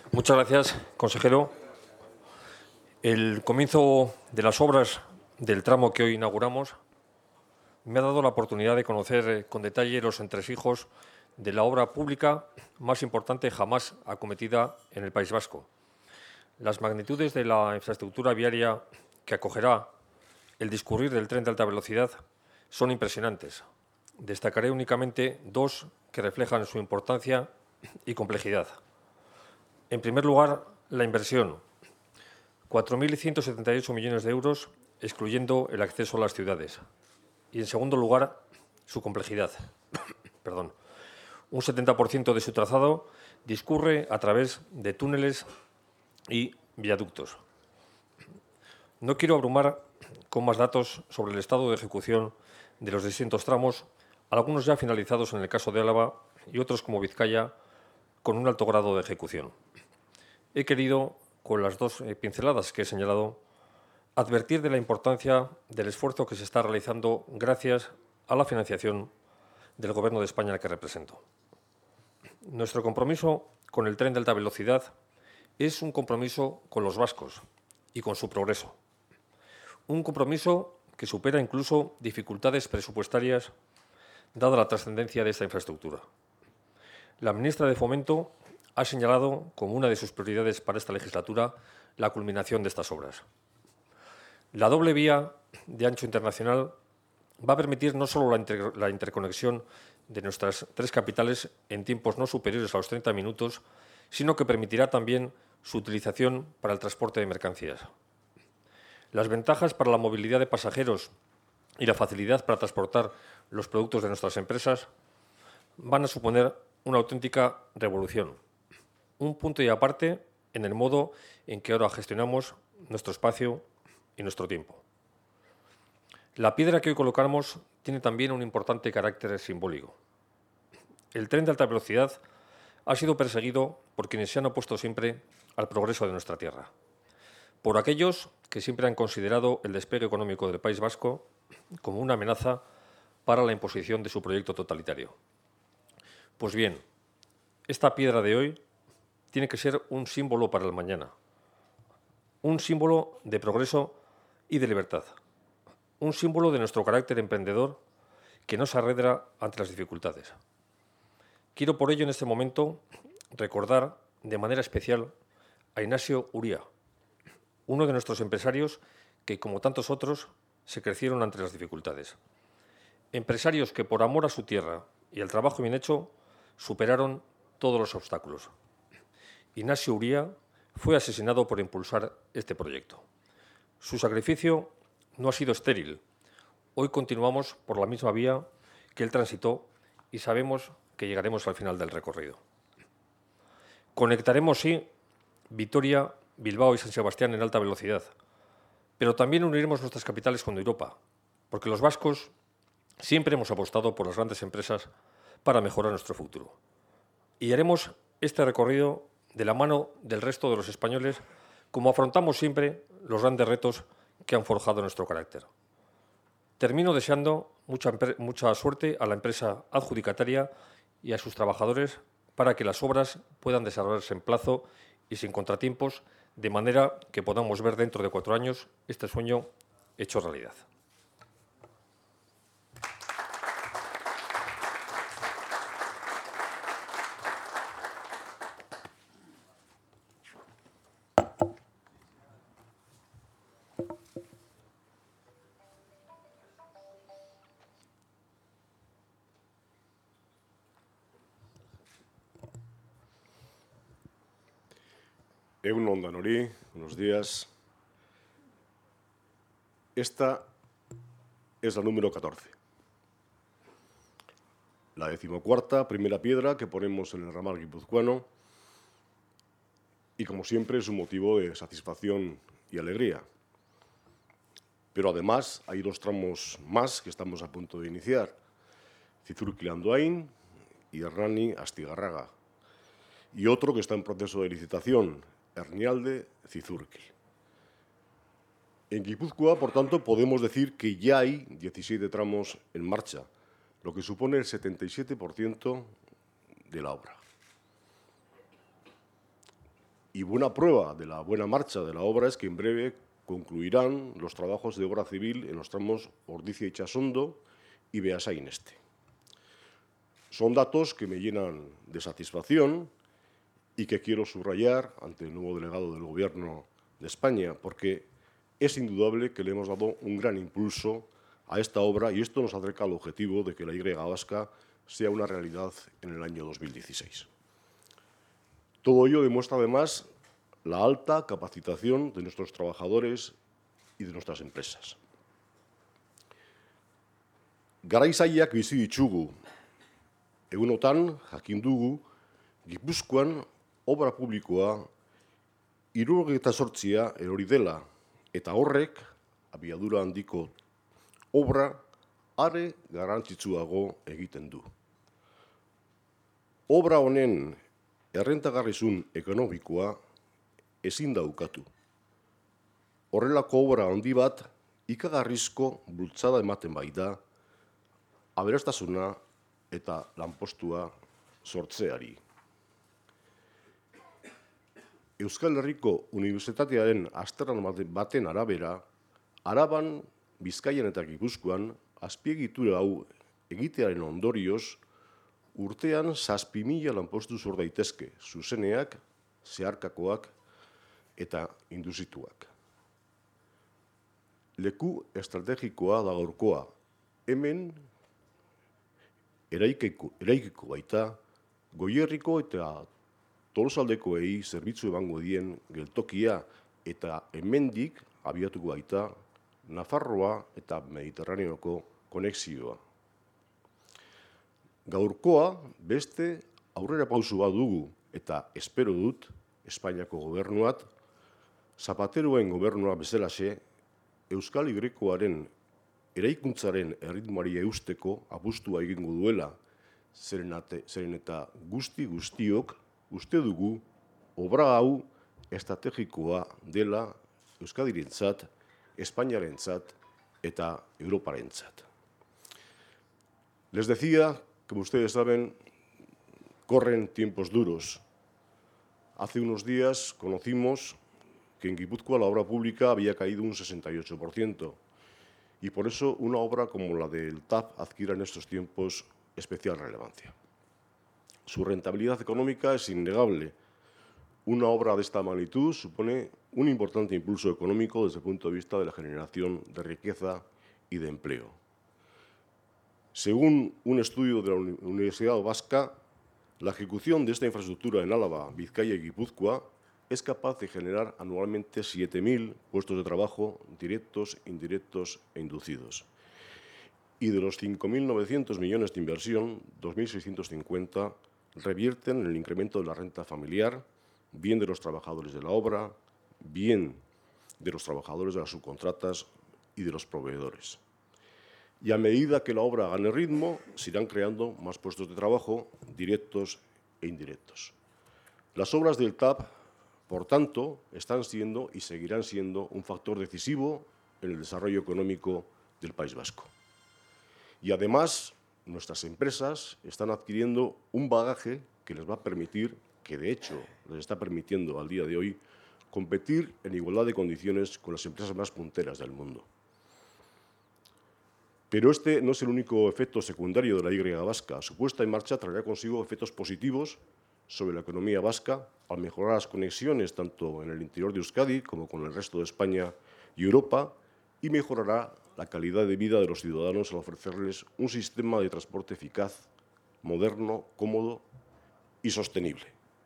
Muchas gracias, consejero. El comienzo de las obras del tramo que hoy inauguramos me ha dado la oportunidad de conocer con detalle los entresijos de la obra pública más importante jamás acometida en el País Vasco. Las magnitudes de la infraestructura viaria que acogerá el discurrir del tren de alta velocidad son impresionantes. Destacaré únicamente dos que reflejan su importancia y complejidad. En primer lugar, la inversión. 4.178 millones de euros, excluyendo el acceso a las ciudades. Y, en segundo lugar, su complejidad. Perdón. Un 70% de su trazado discurre a través de túneles y viaductos. No quiero abrumar con más datos sobre el estado de ejecución de los distintos tramos, algunos ya finalizados en el caso de Álava y otros, como Vizcaya, con un alto grado de ejecución. He querido, con las dos pinceladas que he señalado, advertir de la importancia del esfuerzo que se está realizando gracias a la financiación del Gobierno de España al que represento. Nuestro compromiso con el tren de alta velocidad es un compromiso con los vascos y con su progreso. Un compromiso que supera incluso dificultades presupuestarias dada la trascendencia de esta infraestructura. La ministra de Fomento ha señalado como una de sus prioridades para esta legislatura la culminación de estas obras. La doble vía de ancho internacional va a permitir no solo la interconexión de nuestras tres capitales en tiempos no superiores a los 30 minutos, sino que permitirá también su utilización para el transporte de mercancías. Las ventajas para la movilidad de pasajeros y la facilidad para transportar los productos de nuestras empresas van a suponer una auténtica revolución, un punto y aparte en el modo en que ahora gestionamos nuestro espacio y nuestro tiempo. La piedra que hoy colocamos tiene también un importante carácter simbólico. El tren de alta velocidad ha sido perseguido por quienes se han opuesto siempre al progreso de nuestra tierra, por aquellos que siempre han considerado el despegue económico del País Vasco como una amenaza para la imposición de su proyecto totalitario. Pues bien, esta piedra de hoy tiene que ser un símbolo para el mañana, un símbolo de progreso y de libertad, un símbolo de nuestro carácter emprendedor que no se arredra ante las dificultades. Quiero por ello en este momento recordar de manera especial a Ignacio Uría, uno de nuestros empresarios que, como tantos otros, se crecieron ante las dificultades. Empresarios que, por amor a su tierra y al trabajo bien hecho, superaron todos los obstáculos. Ignacio Uría fue asesinado por impulsar este proyecto. Su sacrificio no ha sido estéril. Hoy continuamos por la misma vía que él transitó y sabemos que llegaremos al final del recorrido. Conectaremos, sí, Vitoria, Bilbao y San Sebastián en alta velocidad, pero también uniremos nuestras capitales con Europa, porque los vascos siempre hemos apostado por las grandes empresas para mejorar nuestro futuro. Y haremos este recorrido de la mano del resto de los españoles, como afrontamos siempre los grandes retos que han forjado nuestro carácter. Termino deseando mucha suerte a la empresa adjudicataria y a sus trabajadores para que las obras puedan desarrollarse en plazo y sin contratiempos, de manera que podamos ver dentro de 4 años este sueño hecho realidad. Egun on danori, buenos días. Esta es la número 14. La 14ª primera piedra que ponemos en el ramal guipuzcoano y, como siempre, es un motivo de satisfacción y alegría. Pero además hay 2 tramos más que estamos a punto de iniciar: Zizurkil-Andoain y Hernani-Astigarraga, y otro que está en proceso de licitación, Hernialde-Zizurkil. En Guipúzcoa, por tanto, podemos decir que ya hay 17 tramos en marcha, lo que supone el 77% de la obra. Y buena prueba de la buena marcha de la obra es que en breve concluirán los trabajos de obra civil en los tramos Ordizia-Itsasondo y Beasain Este. Son datos que me llenan de satisfacción y que quiero subrayar ante el nuevo delegado del Gobierno de España, porque es indudable que le hemos dado un gran impulso a esta obra y esto nos acerca al objetivo de que la Y vasca sea una realidad en el año 2016. Todo ello demuestra, además, la alta capacitación de nuestros trabajadores y de nuestras empresas. Garai zailak bizi ditugu. Egunotan, jakin dugu, Gipuzkoan obra publikoa 78 erori dela, eta horrek, abiadura handiko obra, are garrantzitsuago egiten du. Obra honen errentagarrizun ekonomikoa ezin da ukatu. Horrelako obra handi bat ikagarrizko bultzada ematen baita aberastasuna eta lanpostua sortzeari. Euskal Herriko Unibertsitatearen azterlan baten arabera, Araban, Bizkaian eta Gipuzkoan azpiegitura hau egitearen ondorioz, urtean 7.000 lanpostu sor daitezke, zuzeneak, zeharkakoak eta indusituak. Leku estrategikoa da gaurkoa. Hemen eraikiko baita, Goierriko eta Tolosaldekoei zerbitzu emango dien geltokia eta hemendik abiatuko baita Nafarroa eta Mediterraneoko konexioa. Gaurkoa beste aurrerapauso bat dugu eta espero dut Espainiako gobernuak, Zapateroen gobernua bezalaxe, Euskal Y-koaren eraikuntzaren erritmoari eusteko apustua egingo duela, zeren eta guztiok uste dugu obra hau estrategikoa dela Euskadirentzat, Espainiarentzat eta Europarentzat. Les decía, como ustedes saben, corren tiempos duros. Hace unos días conocimos que en Guipúzcoa la obra pública había caído un 68%. Y por eso una obra como la del TAP adquiere en estos tiempos especial relevancia. Su rentabilidad económica es innegable. Una obra de esta magnitud supone un importante impulso económico desde el punto de vista de la generación de riqueza y de empleo. Según un estudio de la Universidad Vasca, la ejecución de esta infraestructura en Álava, Vizcaya y Guipúzcoa es capaz de generar anualmente 7.000 puestos de trabajo directos, indirectos e inducidos. Y de los 5.900 millones de inversión, 2.650 revierten en el incremento de la renta familiar, bien de los trabajadores de la obra, bien de los trabajadores de las subcontratas y de los proveedores. Y a medida que la obra gane ritmo, se irán creando más puestos de trabajo directos e indirectos. Las obras del TAP, por tanto, están siendo y seguirán siendo un factor decisivo en el desarrollo económico del País Vasco. Y además, nuestras empresas están adquiriendo un bagaje que les va a permitir, que de hecho les está permitiendo al día de hoy, competir en igualdad de condiciones con las empresas más punteras del mundo. Pero este no es el único efecto secundario de la Y vasca. Su puesta en marcha traerá consigo efectos positivos sobre la economía vasca al mejorar las conexiones tanto en el interior de Euskadi como con el resto de España y Europa y mejorará la calidad de vida de los ciudadanos al ofrecerles un sistema de transporte eficaz, moderno, cómodo y sostenible.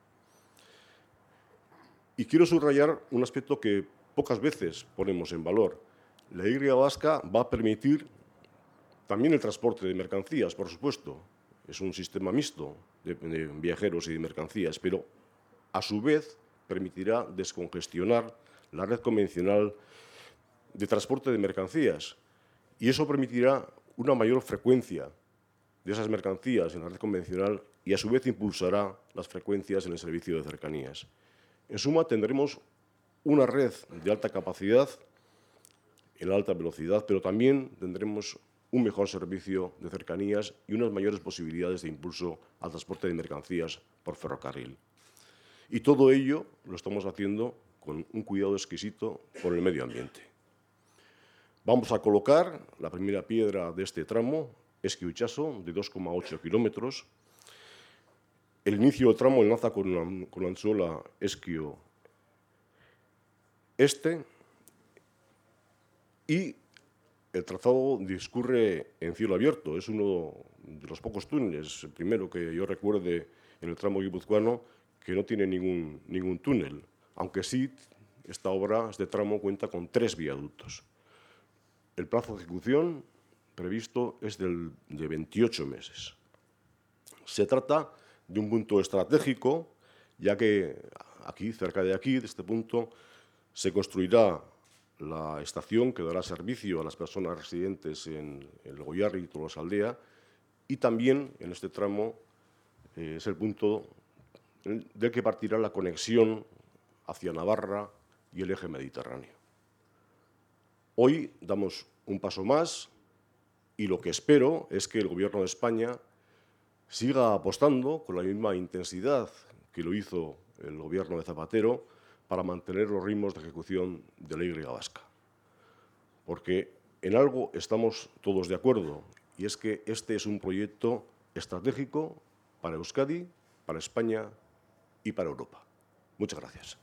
Y quiero subrayar un aspecto que pocas veces ponemos en valor. La Y vasca va a permitir también el transporte de mercancías, por supuesto. Es un sistema mixto de viajeros y de mercancías, pero a su vez permitirá descongestionar la red convencional de transporte de mercancías y eso permitirá una mayor frecuencia de esas mercancías en la red convencional y a su vez impulsará las frecuencias en el servicio de cercanías. En suma, tendremos una red de alta capacidad en la alta velocidad, pero también tendremos un mejor servicio de cercanías y unas mayores posibilidades de impulso al transporte de mercancías por ferrocarril. Y todo ello lo estamos haciendo con un cuidado exquisito por el medio ambiente. Vamos a colocar la primera piedra de este tramo, Esquio-Itxaso, de 2,8 kilómetros. El inicio del tramo enlaza con la anzuola Esquio Este y el trazado discurre en cielo abierto. Es uno de los pocos túneles, el primero que yo recuerde en el tramo guipuzcoano, que no tiene ningún túnel, aunque sí, esta obra, este tramo, cuenta con 3 viaductos. El plazo de ejecución previsto es de 28 meses. Se trata de un punto estratégico, ya que aquí, cerca de aquí, de este punto, se construirá la estación que dará servicio a las personas residentes en el Goierri y Tolosaldea, y también en este tramo es el punto del que partirá la conexión hacia Navarra y el eje mediterráneo. Hoy damos un paso más y lo que espero es que el Gobierno de España siga apostando con la misma intensidad que lo hizo el Gobierno de Zapatero para mantener los ritmos de ejecución de la Y vasca. Porque en algo estamos todos de acuerdo, y es que este es un proyecto estratégico para Euskadi, para España y para Europa. Muchas gracias.